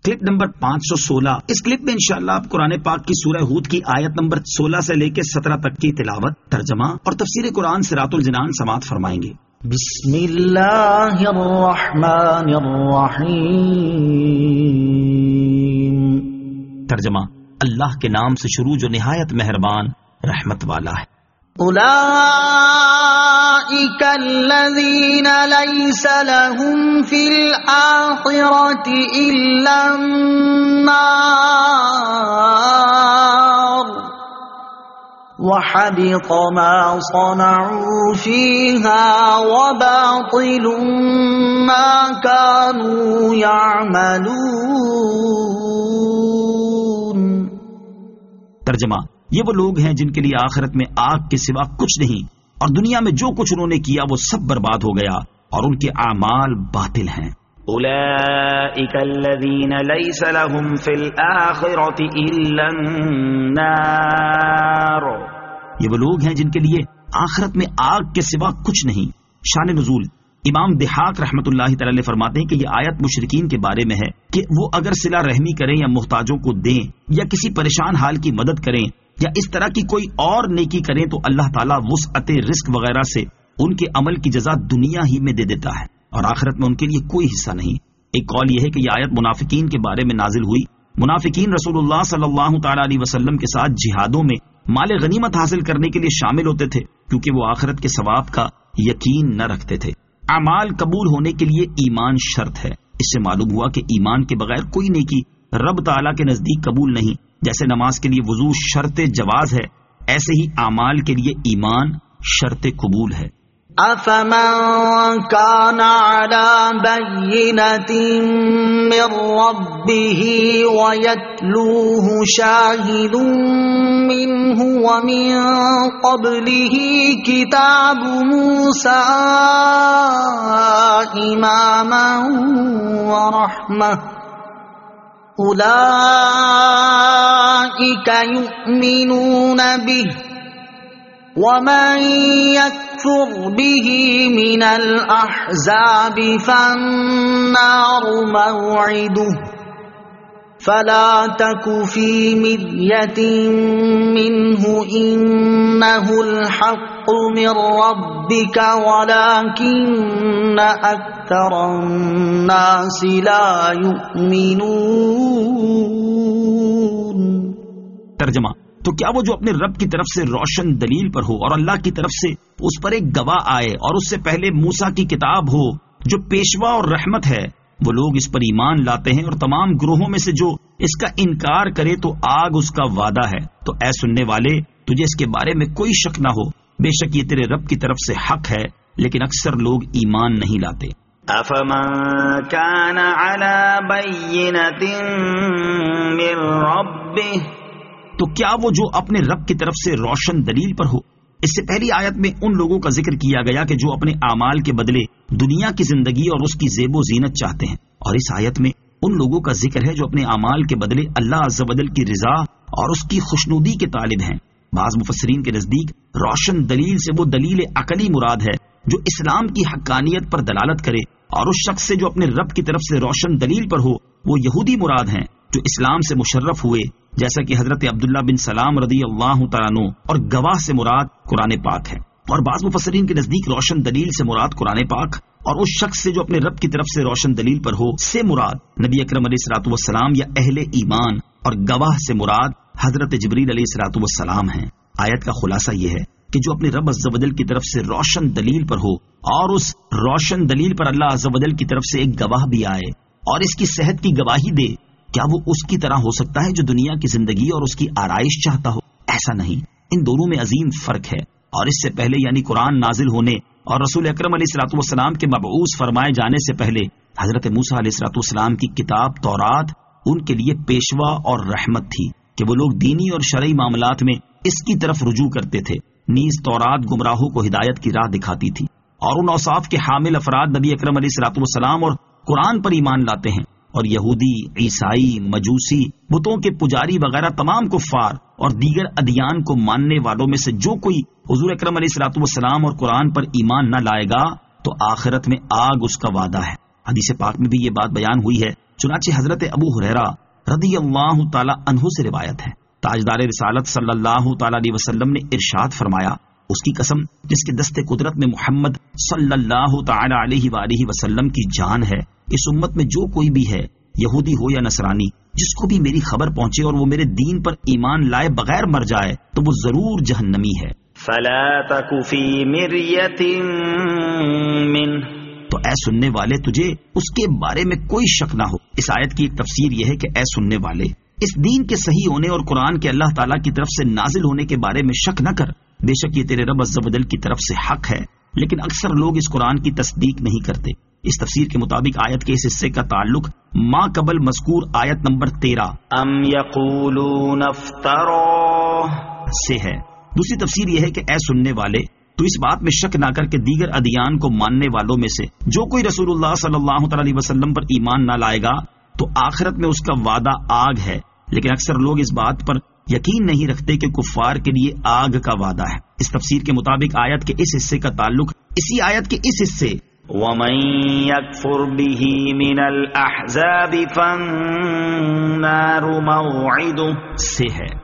Clip number 516۔ اس clip میں انشاءاللہ آپ قرآن پاک کی سورہ ہود کی آیت نمبر 16 سے لے کے 17 تک کی تلاوت، ترجمہ اور تفسیر قرآن صراط الجنان سماعت فرمائیں گے۔ بسم اللہ الرحمن الرحیم۔ ترجمہ، اللہ کے نام سے شروع جو نہایت مہربان رحمت والا ہے۔ اولئک الذین لیس لهم فی الآخرة الا النار وحبط ما صنعوا فیها وباطل ما كانوا يعملون۔ ترجمہ، یہ وہ لوگ ہیں جن کے لیے آخرت میں آگ کے سوا کچھ نہیں، اور دنیا میں جو کچھ انہوں نے کیا وہ سب برباد ہو گیا اور ان کے اعمال باطل ہیں۔ اولئک الذین لیس لهم فی الآخرة الا النار۔ یہ وہ لوگ ہیں جن کے لیے آخرت میں آگ کے سوا کچھ نہیں۔ شان نزول، امام دحاق رحمت اللہ تعالی علیہ فرماتے ہیں کہ یہ آیت مشرکین کے بارے میں ہے کہ وہ اگر صلہ رحمی کریں یا محتاجوں کو دیں یا کسی پریشان حال کی مدد کریں یا اس طرح کی کوئی اور نیکی کریں تو اللہ تعالیٰ وسعت رزق وغیرہ سے ان کے عمل کی جزا دنیا ہی میں دے دیتا ہے اور آخرت میں ان کے لیے کوئی حصہ نہیں۔ ایک قول یہ ہے کہ یہ آیت منافقین کے بارے میں نازل ہوئی۔ منافقین رسول اللہ صلی اللہ تعالی علیہ وسلم کے ساتھ جہادوں میں مال غنیمت حاصل کرنے کے لیے شامل ہوتے تھے کیونکہ وہ آخرت کے ثواب کا یقین نہ رکھتے تھے۔ اعمال قبول ہونے کے لیے ایمان شرط ہے۔ اس سے معلوم ہوا کہ ایمان کے بغیر کوئی نیکی رب تعالیٰ کے نزدیک قبول نہیں۔ جیسے نماز کے لیے وضو شرط جواز ہے، ایسے ہی اعمال کے لیے ایمان شرط قبول ہے۔ افمن كان على بينة من ربه ويتلوه شاهد منه ومن قبله كتاب موسى إماما ورحمة أولئك يؤمنون به ومن يكفر به من الأحزاب فالنار موعده فلا تك في مرية منه إنه الحق من ربك ولكن أكثر الناس لا يؤمنون۔ ترجمہ، تو کیا وہ جو اپنے رب کی طرف سے روشن دلیل پر ہو اور اللہ کی طرف سے اس پر ایک گواہ آئے اور اس سے پہلے موسیٰ کی کتاب ہو جو پیشوا اور رحمت ہے، وہ لوگ اس پر ایمان لاتے ہیں، اور تمام گروہوں میں سے جو اس کا انکار کرے تو آگ اس کا وعدہ ہے۔ تو اے سننے والے، تجھے اس کے بارے میں کوئی شک نہ ہو، بے شک یہ تیرے رب کی طرف سے حق ہے، لیکن اکثر لوگ ایمان نہیں لاتے۔ افمن كان على بينة من ربه، تو کیا وہ جو اپنے رب کی طرف سے روشن دلیل پر ہو۔ اس سے پہلی آیت میں ان لوگوں کا ذکر کیا گیا کہ جو اپنے اعمال کے بدلے دنیا کی زندگی اور اس کی زیب و زینت چاہتے ہیں، اور اس آیت میں ان لوگوں کا ذکر ہے جو اپنے اعمال کے بدلے اللہ عز و جل کی رضا اور اس کی خوشنودی کے طالب ہیں۔ بعض مفسرین کے نزدیک روشن دلیل سے وہ دلیل عقلی مراد ہے جو اسلام کی حقانیت پر دلالت کرے، اور اس شخص سے جو اپنے رب کی طرف سے روشن دلیل پر ہو وہ یہودی مراد ہیں جو اسلام سے مشرف ہوئے، جیسا کہ حضرت عبداللہ بن سلام رضی اللہ تعالیٰ عنہ، اور گواہ سے مراد قرآن پاک ہے۔ اور بعض مفسرین کے نزدیک روشن دلیل سے مراد قرآن پاک اور اس شخص سے جو اپنے رب کی طرف سے روشن دلیل پر ہو سے مراد نبی اکرم علیہ الصلوۃ والسلام یا اہل ایمان، اور گواہ سے مراد حضرت جبریل علیہ الصلوۃ والسلام ہیں۔ آیت کا خلاصہ یہ ہے کہ جو اپنے رب عز و جل کی طرف سے روشن دلیل پر ہو اور اس روشن دلیل پر اللہ عز و جل کی طرف سے ایک گواہ بھی آئے اور اس کی صحت کی گواہی دے، کیا وہ اس کی طرح ہو سکتا ہے جو دنیا کی زندگی اور اس کی آرائش چاہتا ہو؟ ایسا نہیں، ان دونوں میں عظیم فرق ہے۔ اور اس سے پہلے یعنی قرآن نازل ہونے اور رسول اکرم علیہ الصلوۃ والسلام کے مبعوث فرمائے جانے سے پہلے حضرت موسیٰ علیہ الصلوۃ والسلام کی کتاب تورات ان کے لیے پیشوا اور رحمت تھی کہ وہ لوگ دینی اور شرعی معاملات میں اس کی طرف رجوع کرتے تھے۔ نیز تورات گمراہوں کو ہدایت کی راہ دکھاتی تھی، اور ان اوصاف کے حامل افراد نبی اکرم علیہ الصلوۃ والسلام اور قرآن پر ایمان لاتے ہیں، اور یہودی، عیسائی، مجوسی، بتوں کے پجاری وغیرہ تمام کفار اور دیگر ادیان کو ماننے والوں میں سے جو کوئی حضور اکرم علیہ الصلوۃ والسلام اور قرآن پر ایمان نہ لائے گا تو آخرت میں آگ اس کا وعدہ ہے۔ حدیث پاک میں بھی یہ بات بیان ہوئی ہے، چنانچہ حضرت ابو ہریرہ رضی اللہ تعالی عنہ سے روایت ہے، تاجدار رسالت صلی اللہ تعالی علیہ وسلم نے ارشاد فرمایا، اس کی قسم جس کے دست قدرت میں محمد صلی اللہ تعالی علیہ وآلہ وسلم کی جان ہے، اس امت میں جو کوئی بھی ہے، یہودی ہو یا نصرانی، جس کو بھی میری خبر پہنچے اور وہ میرے دین پر ایمان لائے بغیر مر جائے تو وہ ضرور جہنمی ہے۔ فلا تک فی مریۃ منہ، تو اے سننے والے تجھے اس کے بارے میں کوئی شک نہ ہو۔ اس آیت کی ایک تفسیر یہ ہے کہ اے سننے والے، اس دین کے صحیح ہونے اور قرآن کے اللہ تعالیٰ کی طرف سے نازل ہونے کے بارے میں شک نہ کر، بے شک یہ تیرے رب عز و جل کی طرف سے حق ہے، لیکن اکثر لوگ اس قرآن کی تصدیق نہیں کرتے۔ اس تفسیر کے مطابق آیت کے اس حصے کا تعلق ما قبل مذکور آیت نمبر 13 ام یقولون افتراہ سے ہے۔ دوسری تفسیر یہ ہے کہ اے سننے والے تو اس بات میں شک نہ کر کہ دیگر ادیان کو ماننے والوں میں سے جو کوئی رسول اللہ صلی اللہ تعالی علیہ وسلم پر ایمان نہ لائے گا تو آخرت میں اس کا وعدہ آگ ہے، لیکن اکثر لوگ اس بات پر یقین نہیں رکھتے کہ کفار کے لیے آگ کا وعدہ ہے۔ اس تفسیر کے مطابق آیت کے اس حصے کا تعلق اسی آیت کے اس حصے ومن یکفر به من الاحزاب فالنار موعده سے ہے۔